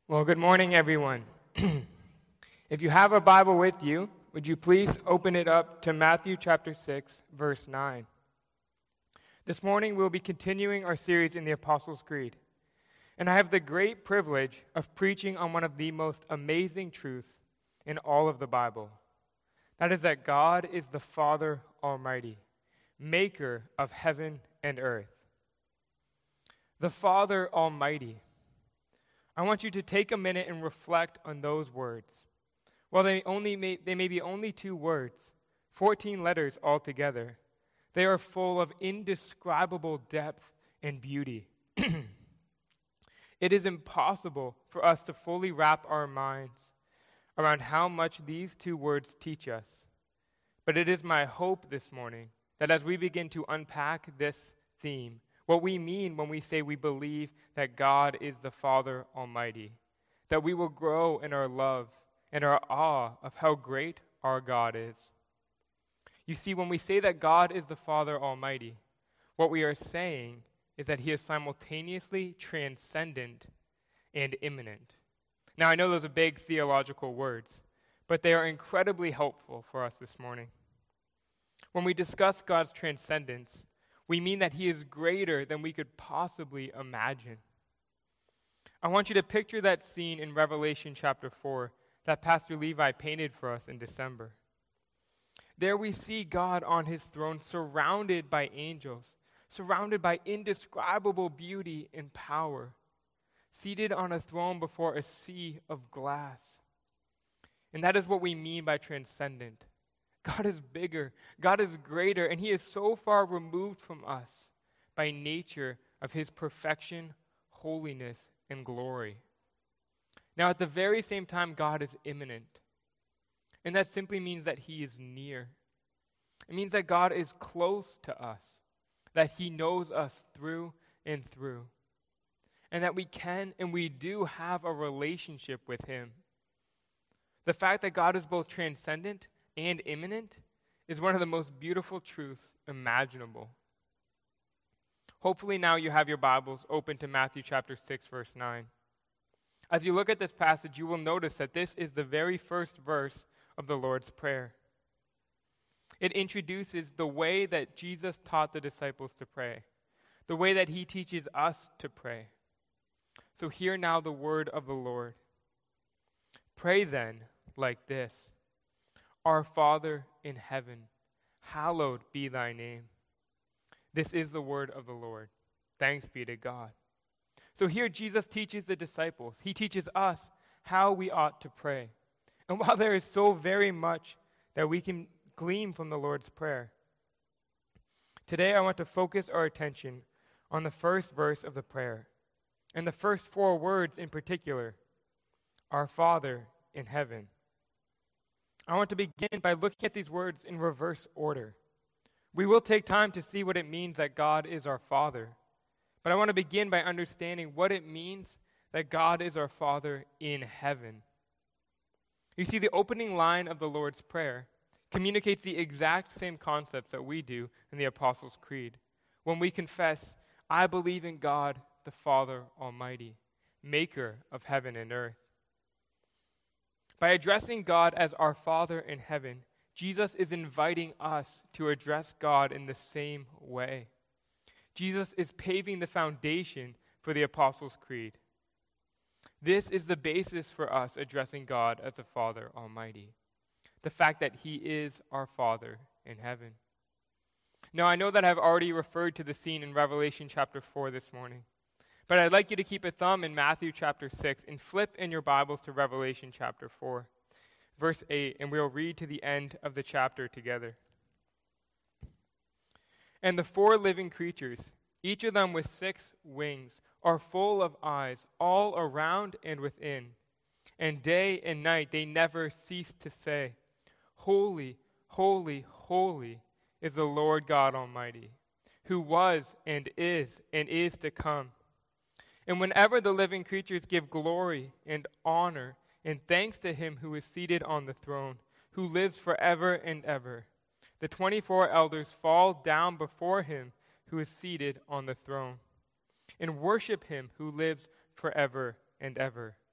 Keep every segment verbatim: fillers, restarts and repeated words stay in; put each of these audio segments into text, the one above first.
Well, good morning, everyone. If you have a Bible with you, would you please open it up to Matthew chapter six, verse nine. This morning, we'll be continuing our series in the Apostles' Creed. And I have the great privilege of preaching on one of the most amazing truths in all of the Bible. That is that God is the Father Almighty, maker of heaven and earth. The Father Almighty. I want you to take a minute and reflect on those words. While they only may, they may be only two words, fourteen letters altogether, they are full of indescribable depth and beauty. It is impossible for us to fully wrap our minds around how much these two words teach us. But it is my hope this morning that as we begin to unpack this theme, what we mean when we say we believe that God is the Father Almighty, that we will grow in our love and our awe of how great our God is. You see, when we say that God is the Father Almighty, what we are saying is that He is simultaneously transcendent and immanent. Now, I know those are big theological words, but they are incredibly helpful for us this morning. When we discuss God's transcendence, we mean that He is greater than we could possibly imagine. I want you to picture that scene in Revelation chapter four that Pastor Levi painted for us in December. There we see God on His throne surrounded by angels, surrounded by indescribable beauty and power, seated on a throne before a sea of glass. And that is what we mean by transcendent. God is bigger, God is greater, and He is so far removed from us by nature of His perfection, holiness, and glory. Now, at the very same time, God is immanent. And that simply means that He is near. It means that God is close to us, that He knows us through and through, and that we can and we do have a relationship with Him. The fact that God is both transcendent and immanent is one of the most beautiful truths imaginable. Hopefully now you have your Bibles open to Matthew chapter six, verse nine. As you look at this passage, you will notice that this is the very first verse of the Lord's Prayer. It introduces the way that Jesus taught the disciples to pray, the way that He teaches us to pray. So hear now the word of the Lord. Pray then like this: Our Father in heaven, hallowed be thy name. This is the word of the Lord. Thanks be to God. So here Jesus teaches the disciples. He teaches us how we ought to pray. And while there is so very much that we can glean from the Lord's Prayer, today I want to focus our attention on the first verse of the prayer, and the first four words in particular: Our Father in heaven. I want to begin by looking at these words in reverse order. We will take time to see what it means that God is our Father, but I want to begin by understanding what it means that God is our Father in heaven. You see, the opening line of the Lord's Prayer communicates the exact same concepts that we do in the Apostles' Creed when we confess, I believe in God, the Father Almighty, maker of heaven and earth. By addressing God as our Father in heaven, Jesus is inviting us to address God in the same way. Jesus is paving the foundation for the Apostles' Creed. This is the basis for us addressing God as the Father Almighty, the fact that He is our Father in heaven. Now, I know that I've already referred to the scene in Revelation chapter four this morning, but I'd like you to keep a thumb in Matthew chapter six and flip in your Bibles to Revelation chapter four, verse eight, and we'll read to the end of the chapter together. And the four living creatures, each of them with six wings, are full of eyes all around and within. And day and night they never cease to say, Holy, holy, holy is the Lord God Almighty, who was and is and is to come. And whenever the living creatures give glory and honor and thanks to Him who is seated on the throne, who lives forever and ever, the twenty-four elders fall down before Him who is seated on the throne and worship Him who lives forever and ever,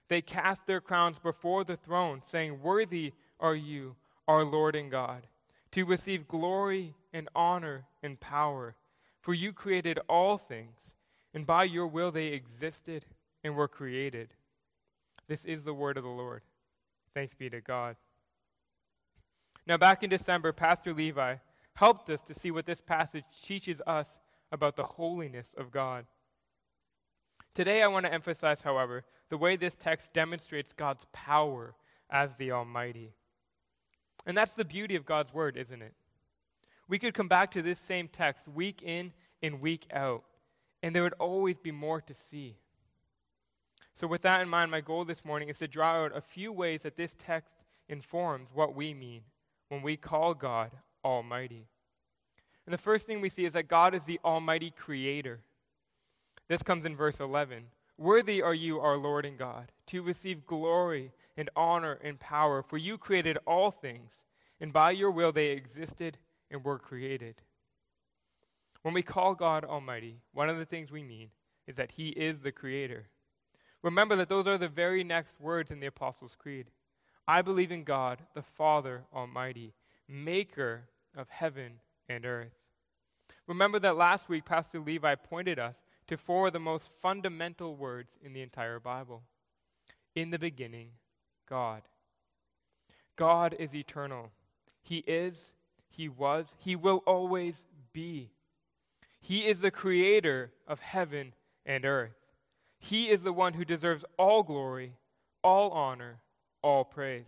They cast their crowns before the throne, saying, "Worthy are you, our Lord and God, to receive glory and honor and power. For you created all things, and by your will they existed and were created." This is the word of the Lord. Thanks be to God. Now, back in December, Pastor Levi helped us to see what this passage teaches us about the holiness of God. Today, I want to emphasize, however, the way this text demonstrates God's power as the Almighty. And that's the beauty of God's word, isn't it? We could come back to this same text week in and week out, and there would always be more to see. So with that in mind, my goal this morning is to draw out a few ways that this text informs what we mean when we call God Almighty. And the first thing we see is that God is the Almighty Creator. This comes in verse eleven. "Worthy are you, our Lord and God, to receive glory and honor and power, for you created all things, and by your will they existed and were created." When we call God Almighty, one of the things we mean is that He is the Creator. Remember that those are the very next words in the Apostles' Creed. I believe in God, the Father Almighty, maker of heaven and earth. Remember that last week, Pastor Levi pointed us to four of the most fundamental words in the entire Bible. In the beginning, God. God is eternal. He is, He was, He will always be. He is the creator of heaven and earth. He is the one who deserves all glory, all honor, all praise.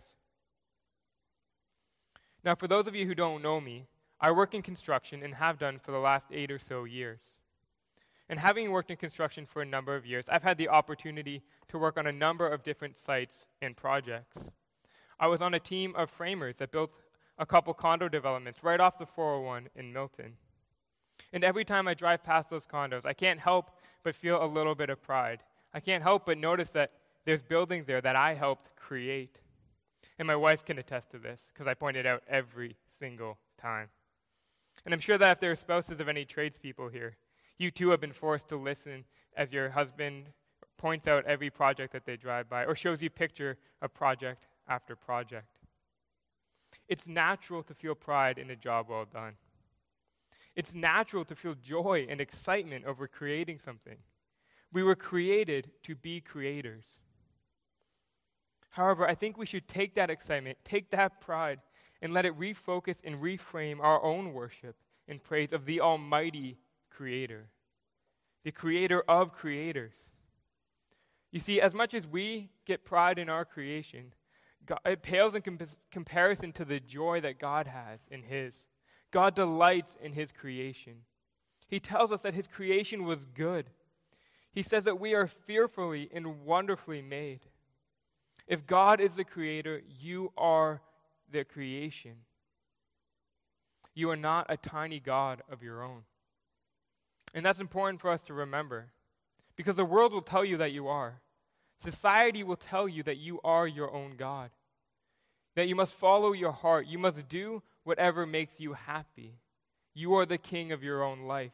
Now, for those of you who don't know me, I work in construction and have done for the last eight or so years. And having worked in construction for a number of years, I've had the opportunity to work on a number of different sites and projects. I was on a team of framers that built a couple condo developments right off the four oh one in Milton. And every time I drive past those condos, I can't help but feel a little bit of pride. I can't help but notice that there's buildings there that I helped create. And my wife can attest to this, because I point it out every single time. And I'm sure that if there are spouses of any tradespeople here, you too have been forced to listen as your husband points out every project that they drive by, or shows you picture of project after project. It's natural to feel pride in a job well done. It's natural to feel joy and excitement over creating something. We were created to be creators. However, I think we should take that excitement, take that pride, and let it refocus and reframe our own worship in praise of the Almighty Creator, the Creator of creators. You see, as much as we get pride in our creation, God, it pales in comp- comparison to the joy that God has in His. God delights in His creation. He tells us that His creation was good. He says that we are fearfully and wonderfully made. If God is the Creator, you are the creation. You are not a tiny God of your own. And that's important for us to remember, because the world will tell you that you are. Society will tell you that you are your own God, that you must follow your heart. You must do whatever makes you happy. You are the king of your own life.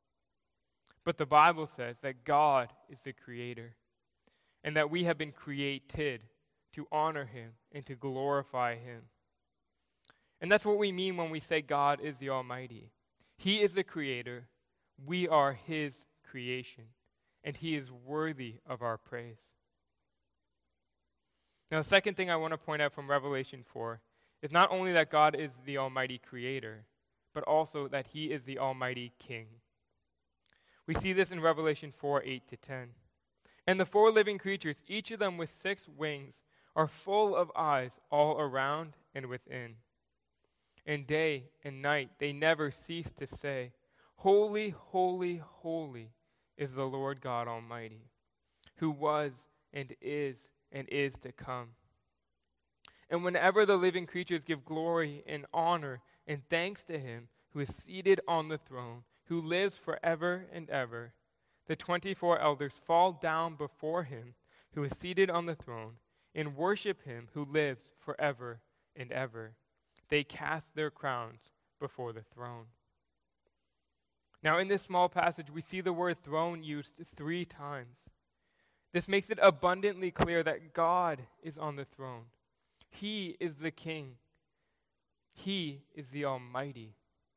But the Bible says that God is the Creator, and that we have been created to honor Him and to glorify Him. And that's what we mean when we say God is the Almighty. He is the Creator. We are His creation, and He is worthy of our praise. Now, the second thing I want to point out from Revelation four is not only that God is the Almighty Creator, but also that He is the Almighty King. We see this in Revelation four, eight to ten. And the four living creatures, each of them with six wings, are full of eyes all around and within. And day and night they never cease to say, "Holy, holy, holy is the Lord God Almighty, who was and is and is to come." And whenever the living creatures give glory and honor and thanks to Him who is seated on the throne, who lives forever and ever, the twenty-four elders fall down before Him who is seated on the throne and worship Him who lives forever and ever. They cast their crowns before the throne. Now, in this small passage, we see the word throne used three times. This makes it abundantly clear that God is on the throne. He is the King. He is the Almighty.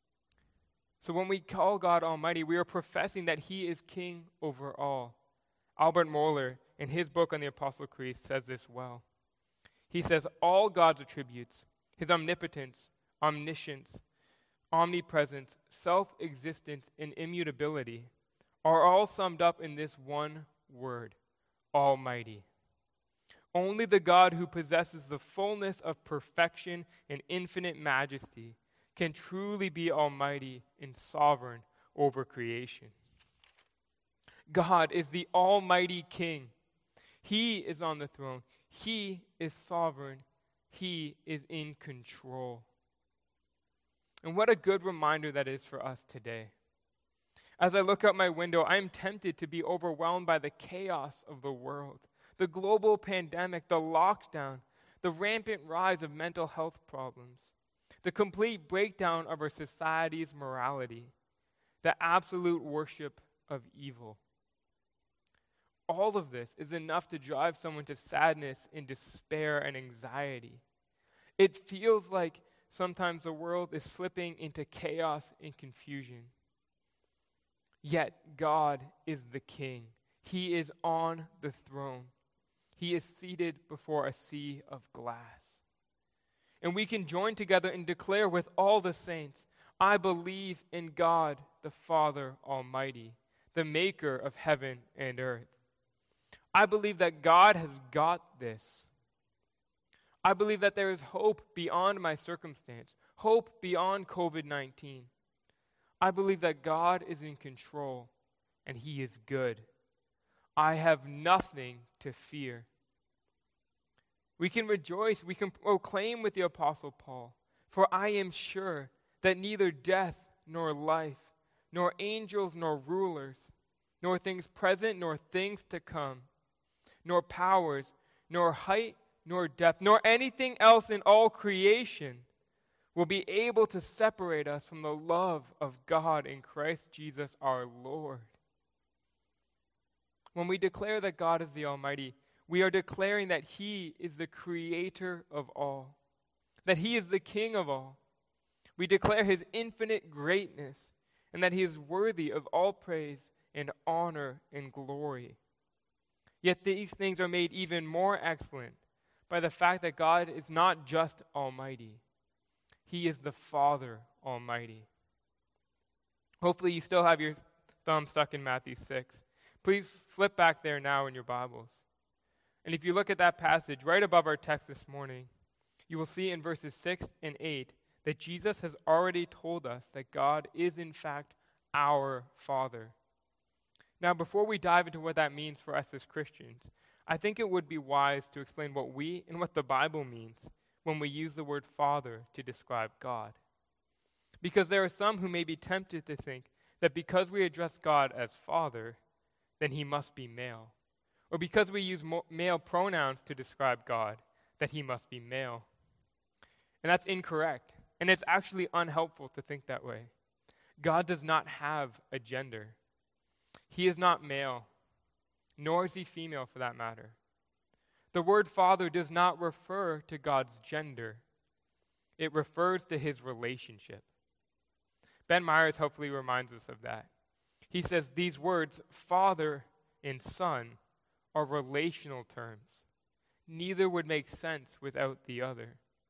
So when we call God Almighty, we are professing that He is King over all. Albert Mohler, in his book on the Apostle Creed, says this well. He says, all God's attributes, His omnipotence, omniscience, omnipresence, self-existence, and immutability, are all summed up in this one word, Almighty. Only the God who possesses the fullness of perfection and infinite majesty can truly be almighty and sovereign over creation. God is the Almighty King. He is on the throne. He is sovereign. He is in control. And what a good reminder that is for us today. As I look out my window, I am tempted to be overwhelmed by the chaos of the world, the global pandemic, the lockdown, the rampant rise of mental health problems, the complete breakdown of our society's morality, the absolute worship of evil. All of this is enough to drive someone to sadness and despair and anxiety. It feels like sometimes the world is slipping into chaos and confusion. Yet God is the King. He is on the throne. He is seated before a sea of glass. And we can join together and declare with all the saints, I believe in God, the Father Almighty, the maker of heaven and earth. I believe that God has got this. I believe that there is hope beyond my circumstance, hope beyond covid nineteen. I believe that God is in control and He is good. I have nothing to fear. We can rejoice, we can proclaim with the Apostle Paul, for I am sure that neither death nor life, nor angels nor rulers, nor things present nor things to come, nor powers, nor height, nor depth, nor anything else in all creation will be able to separate us from the love of God in Christ Jesus our Lord. When we declare that God is the Almighty, we are declaring that He is the creator of all, that He is the King of all. We declare His infinite greatness and that He is worthy of all praise and honor and glory. Yet these things are made even more excellent by the fact that God is not just Almighty. He is the Father Almighty. Hopefully you still have your thumb stuck in Matthew six. Please flip back there now in your Bibles. And if you look at that passage right above our text this morning, you will see in verses six and eight that Jesus has already told us that God is in fact our Father. Now, before we dive into what that means for us as Christians, I think it would be wise to explain what we and what the Bible means when we use the word Father to describe God. Because there are some who may be tempted to think that because we address God as Father, then He must be male. Or because we use mo- male pronouns to describe God, that He must be male. And that's incorrect. And it's actually unhelpful to think that way. God does not have a gender. He is not male, nor is He female for that matter. The word Father does not refer to God's gender. It refers to His relationship. Ben Myers hopefully reminds us of that. He says these words, Father and Son, are relational terms. Neither would make sense without the other.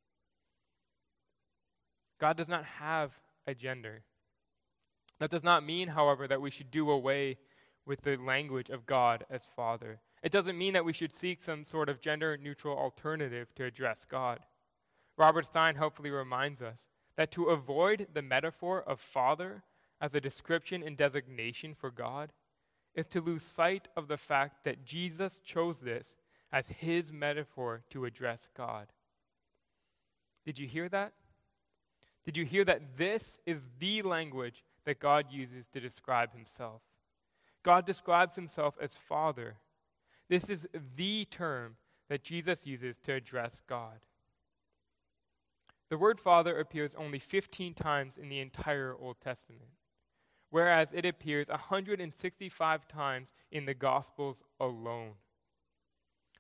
God does not have a gender. That does not mean, however, that we should do away with the language of God as Father. It doesn't mean that we should seek some sort of gender-neutral alternative to address God. Robert Stein hopefully reminds us that to avoid the metaphor of Father as a description and designation for God is to lose sight of the fact that Jesus chose this as His metaphor to address God. Did you hear that? Did you hear that this is the language that God uses to describe Himself? God describes Himself as Father. This is the term that Jesus uses to address God. The word Father appears only fifteen times in the entire Old Testament, whereas it appears one hundred sixty-five times in the Gospels alone.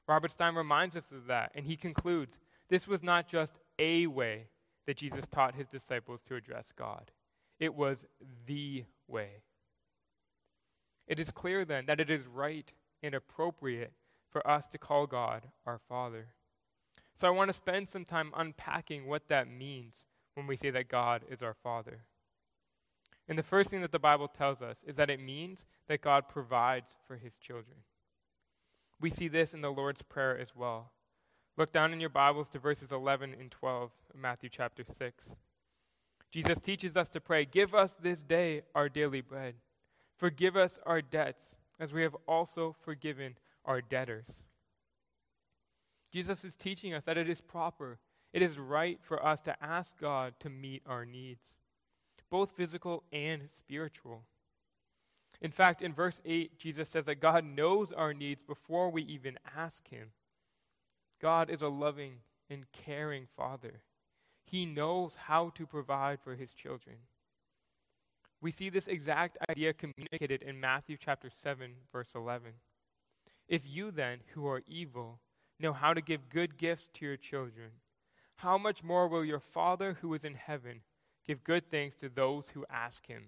Robert Stein reminds us of that, and he concludes, this was not just a way that Jesus taught his disciples to address God. It was the way. It is clear then that it is right and appropriate for us to call God our Father. So I want to spend some time unpacking what that means when we say that God is our Father. And the first thing that the Bible tells us is that it means that God provides for his children. We see this in the Lord's Prayer as well. Look down in your Bibles to verses eleven and twelve of Matthew chapter six. Jesus teaches us to pray, "Give us this day our daily bread. Forgive us our debts, as we have also forgiven our debtors." Jesus is teaching us that it is proper, it is right for us to ask God to meet our needs, both physical and spiritual. In fact, in verse eight, Jesus says that God knows our needs before we even ask him. God is a loving and caring Father. He knows how to provide for his children. We see this exact idea communicated in Matthew chapter seven, verse eleven. "If you then, who are evil, know how to give good gifts to your children, how much more will your Father who is in heaven give good things to those who ask him?"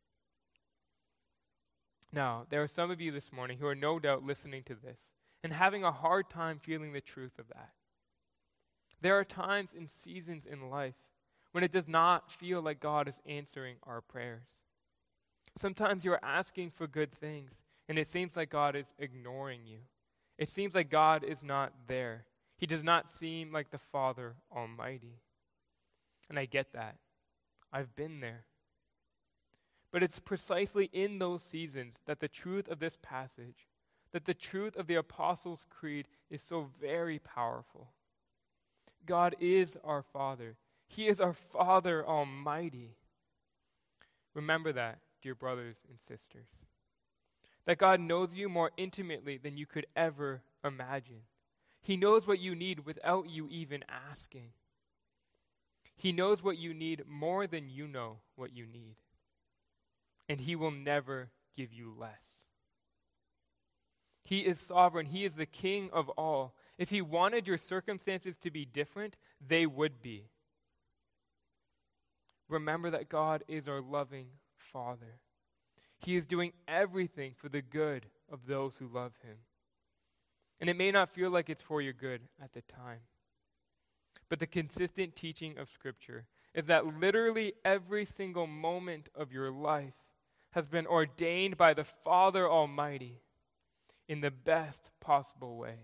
Now, there are some of you this morning who are no doubt listening to this and having a hard time feeling the truth of that. There are times and seasons in life when it does not feel like God is answering our prayers. Sometimes you're asking for good things, and it seems like God is ignoring you. It seems like God is not there. He does not seem like the Father Almighty. And I get that. I've been there. But it's precisely in those seasons that the truth of this passage, that the truth of the Apostles' Creed is so very powerful. God is our Father. He is our Father Almighty. Remember that, dear brothers and sisters. That God knows you more intimately than you could ever imagine. He knows what you need without you even asking. He knows what you need more than you know what you need. And he will never give you less. He is sovereign. He is the King of all. If he wanted your circumstances to be different, they would be. Remember that God is our loving Father. He is doing everything for the good of those who love him. And it may not feel like it's for your good at the time. But the consistent teaching of Scripture is that literally every single moment of your life has been ordained by the Father Almighty in the best possible way.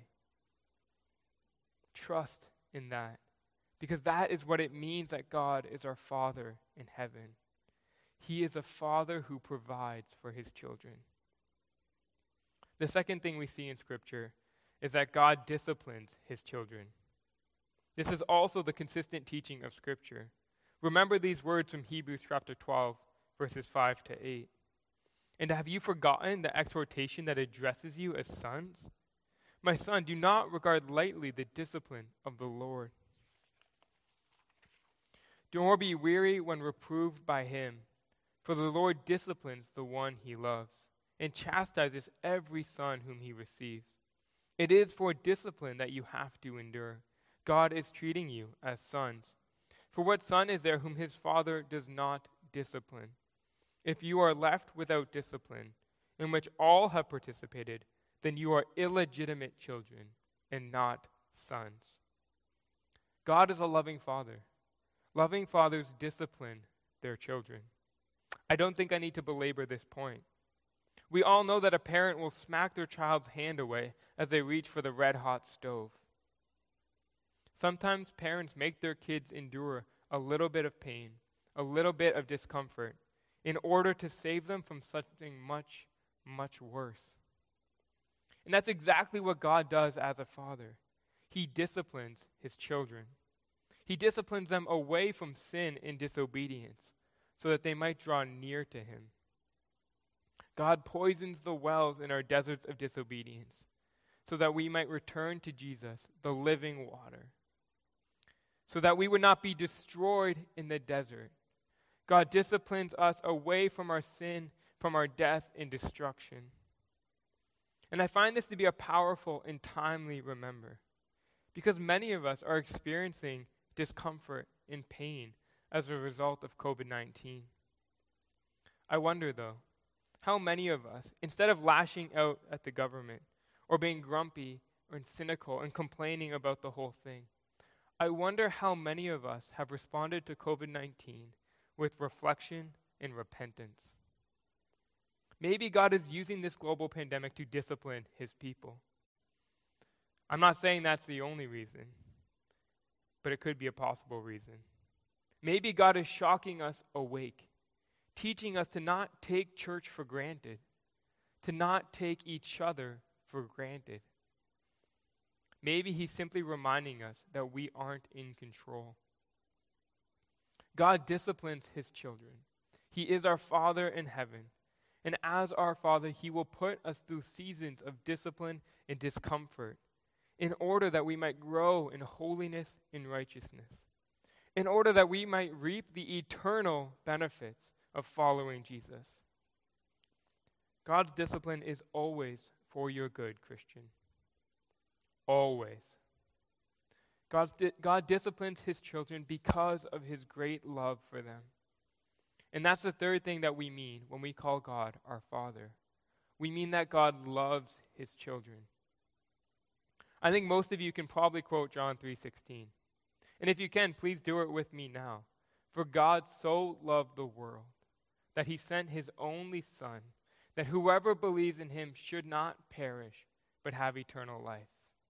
Trust in that, because that is what it means that God is our Father in heaven. He is a Father who provides for his children. The second thing we see in Scripture is that God disciplines his children. This is also the consistent teaching of Scripture. Remember these words from Hebrews chapter twelve, verses five to eight. "And have you forgotten the exhortation that addresses you as sons? My son, do not regard lightly the discipline of the Lord. Nor be weary when reproved by him, for the Lord disciplines the one he loves, and chastises every son whom he receives. It is for discipline that you have to endure. God is treating you as sons. For what son is there whom his father does not discipline? If you are left without discipline, in which all have participated, then you are illegitimate children and not sons." God is a loving Father. Loving fathers discipline their children. I don't think I need to belabor this point. We all know that a parent will smack their child's hand away as they reach for the red-hot stove. Sometimes parents make their kids endure a little bit of pain, a little bit of discomfort, in order to save them from something much, much worse. And that's exactly what God does as a father. He disciplines his children. He disciplines them away from sin and disobedience so that they might draw near to him. God poisons the wells in our deserts of disobedience so that we might return to Jesus, the living water, so that we would not be destroyed in the desert. God disciplines us away from our sin, from our death and destruction. And I find this to be a powerful and timely remember, because many of us are experiencing discomfort and pain as a result of covid nineteen. I wonder, though, how many of us, instead of lashing out at the government or being grumpy or cynical and complaining about the whole thing, I wonder how many of us have responded to covid nineteen with reflection and repentance. Maybe God is using this global pandemic to discipline his people. I'm not saying that's the only reason, but it could be a possible reason. Maybe God is shocking us awake, teaching us to not take church for granted, to not take each other for granted. Maybe he's simply reminding us that we aren't in control. God disciplines his children. He is our Father in heaven. And as our Father, he will put us through seasons of discipline and discomfort in order that we might grow in holiness and righteousness, in order that we might reap the eternal benefits of following Jesus. God's discipline is always for your good, Christian. Always. God's di- God disciplines his children because of his great love for them. And that's the third thing that we mean when we call God our Father. We mean that God loves his children. I think most of you can probably quote John three sixteen. And if you can, please do it with me now. For God so loved the world that he sent his only Son, that whoever believes in him should not perish, but have eternal life.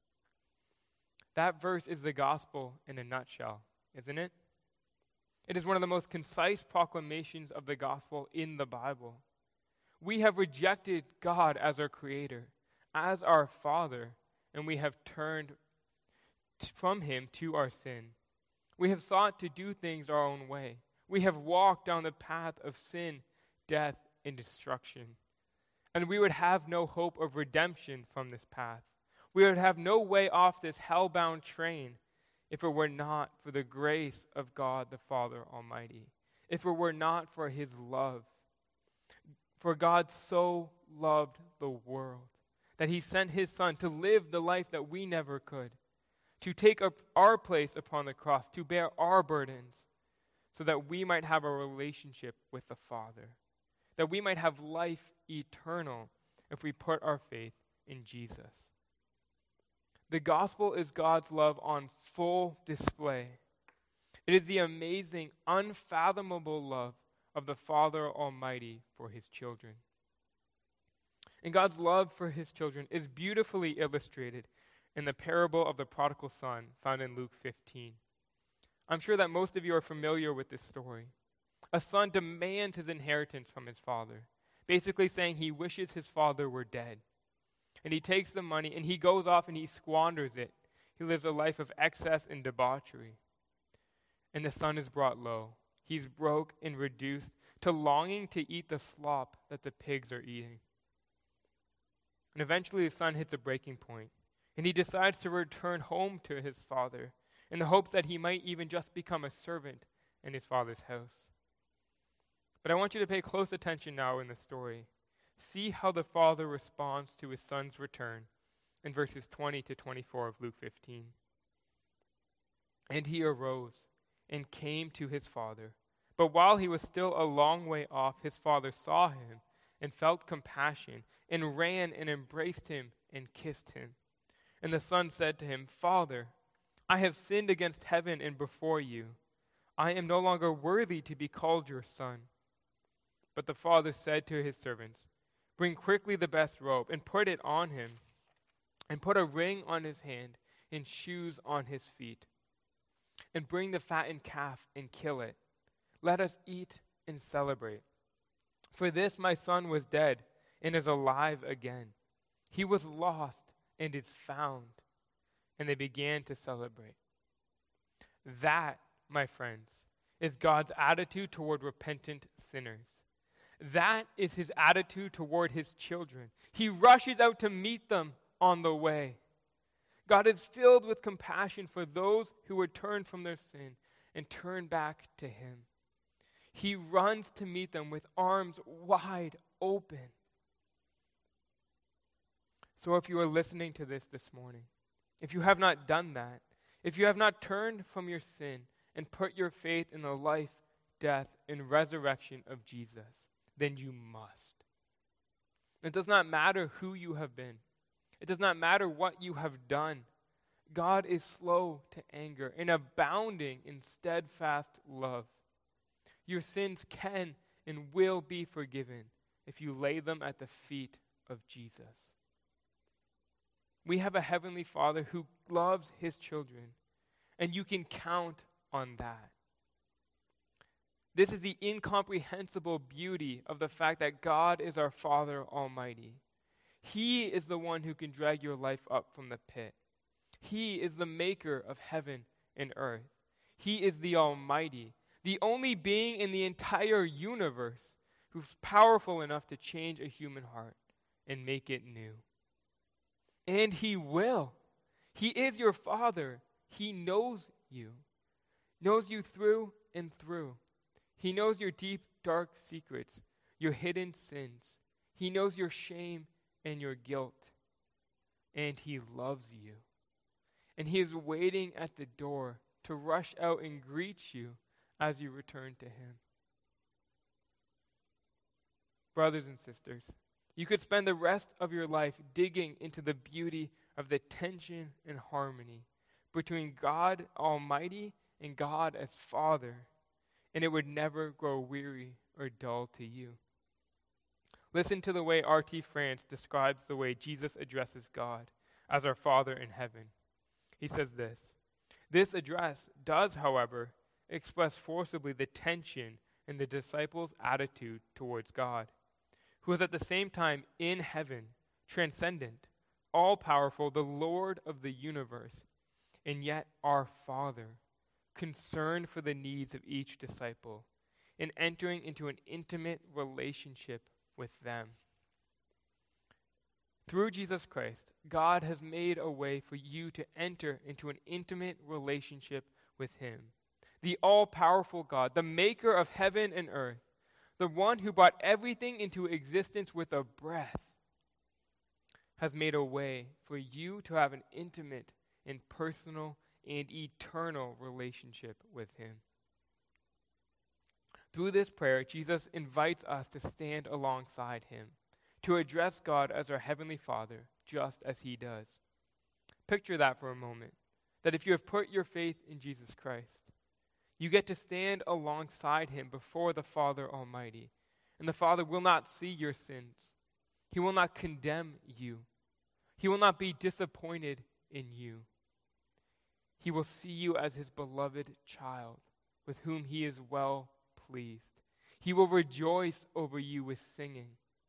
That verse is the gospel in a nutshell, isn't it? It is one of the most concise proclamations of the gospel in the Bible. We have rejected God as our creator, as our Father, and we have turned t- from him to our sin. We have sought to do things our own way. We have walked down the path of sin, death, and destruction. And we would have no hope of redemption from this path. We would have no way off this hell-bound train if it were not for the grace of God the Father Almighty, if it were not for his love. For God so loved the world that he sent his Son to live the life that we never could, to take up our place upon the cross, to bear our burdens, so that we might have a relationship with the Father, that we might have life eternal if we put our faith in Jesus. The gospel is God's love on full display. It is the amazing, unfathomable love of the Father Almighty for his children. And God's love for his children is beautifully illustrated in the parable of the prodigal son found in Luke fifteen. I'm sure that most of you are familiar with this story. A son demands his inheritance from his father, basically saying he wishes his father were dead. And he takes the money and he goes off and he squanders it. He lives a life of excess and debauchery. And the son is brought low. He's broke and reduced to longing to eat the slop that the pigs are eating. And eventually the son hits a breaking point, and he decides to return home to his father in the hopes that he might even just become a servant in his father's house. But I want you to pay close attention now in the story. See how the father responds to his son's return in verses twenty to twenty-four of Luke fifteen. And he arose and came to his father. But while he was still a long way off, his father saw him and felt compassion and ran and embraced him and kissed him. And the son said to him, Father, I have sinned against heaven and before you. I am no longer worthy to be called your son. But the father said to his servants, Bring quickly the best robe and put it on him, and put a ring on his hand and shoes on his feet. And bring the fattened calf and kill it. Let us eat and celebrate. For this my son was dead and is alive again. He was lost and is found. And they began to celebrate. That, my friends, is God's attitude toward repentant sinners. That is his attitude toward his children. He rushes out to meet them on the way. God is filled with compassion for those who would turn from their sin and turn back to him. He runs to meet them with arms wide open. So if you are listening to this this morning, if you have not done that, if you have not turned from your sin and put your faith in the life, death, and resurrection of Jesus, then you must. It does not matter who you have been. It does not matter what you have done. God is slow to anger and abounding in steadfast love. Your sins can and will be forgiven if you lay them at the feet of Jesus. We have a heavenly Father who loves his children, and you can count on that. This is the incomprehensible beauty of the fact that God is our Father Almighty. He is the one who can drag your life up from the pit. He is the maker of heaven and earth. He is the Almighty, the only being in the entire universe who's powerful enough to change a human heart and make it new. And he will. He is your Father. He knows you, knows you through and through. He knows your deep, dark secrets, your hidden sins. He knows your shame and your guilt. And he loves you. And he is waiting at the door to rush out and greet you as you return to him. Brothers and sisters, you could spend the rest of your life digging into the beauty of the tension and harmony between God Almighty and God as Father, and it would never grow weary or dull to you. Listen to the way R T France describes the way Jesus addresses God as our Father in heaven. He says this: "This address does, however, express forcibly the tension in the disciples' attitude towards God, who is at the same time in heaven, transcendent, all-powerful, the Lord of the universe, and yet our Father, concerned for the needs of each disciple, and entering into an intimate relationship with them." Through Jesus Christ, God has made a way for you to enter into an intimate relationship with him. The all-powerful God, the maker of heaven and earth, the one who brought everything into existence with a breath, has made a way for you to have an intimate and personal and eternal relationship with him. Through this prayer, Jesus invites us to stand alongside him, to address God as our heavenly Father, just as he does. Picture that for a moment, that if you have put your faith in Jesus Christ, you get to stand alongside him before the Father Almighty, and the Father will not see your sins. He will not condemn you. He will not be disappointed in you. He will see you as his beloved child, with whom he is well pleased. He will rejoice over you with singing.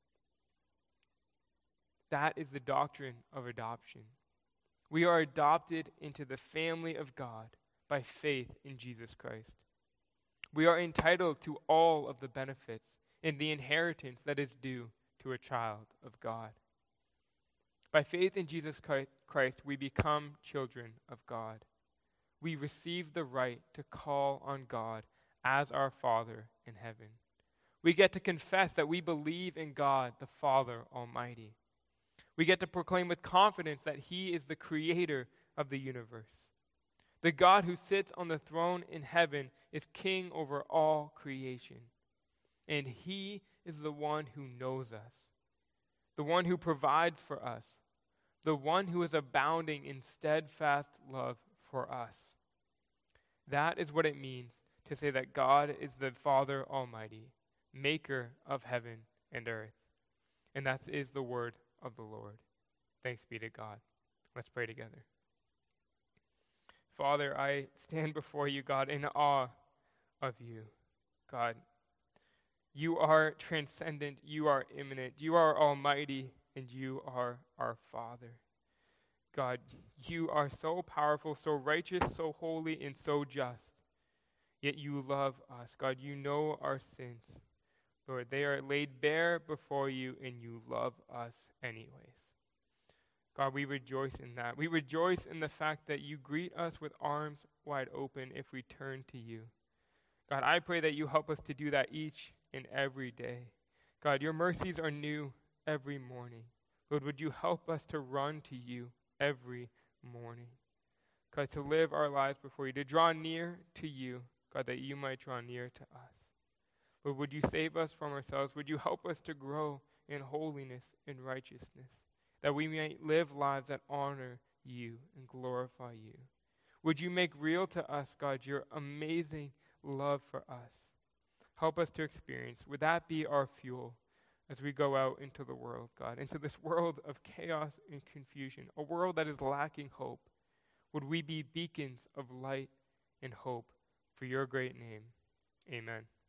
That is the doctrine of adoption. We are adopted into the family of God by faith in Jesus Christ. We are entitled to all of the benefits and the inheritance that is due to a child of God. By faith in Jesus Christ, we become children of God. We receive the right to call on God as our Father in heaven. We get to confess that we believe in God, the Father Almighty. We get to proclaim with confidence that he is the creator of the universe. The God who sits on the throne in heaven is king over all creation. And he is the one who knows us, the one who provides for us, the one who is abounding in steadfast love for us. That is what it means to say that God is the Father Almighty, maker of heaven and earth. And that is the word of the Lord. Thanks be to God. Let's pray together. Father, I stand before you, God, in awe of you. God, you are transcendent, you are immanent, you are almighty, and you are our Father. God, you are so powerful, so righteous, so holy, and so just. Yet you love us. God, you know our sins. Lord, they are laid bare before you, and you love us anyways. God, we rejoice in that. We rejoice in the fact that you greet us with arms wide open if we turn to you. God, I pray that you help us to do that each and every day. God, your mercies are new every morning. Lord, would you help us to run to you every morning? God, to live our lives before you, to draw near to you, God, that you might draw near to us. Lord, would you save us from ourselves? Would you help us to grow in holiness and righteousness, that we might live lives that honor you and glorify you? Would you make real to us, God, your amazing love for us? Help us to experience. Would that be our fuel as we go out into the world, God, into this world of chaos and confusion, a world that is lacking hope? Would we be beacons of light and hope for your great name? Amen.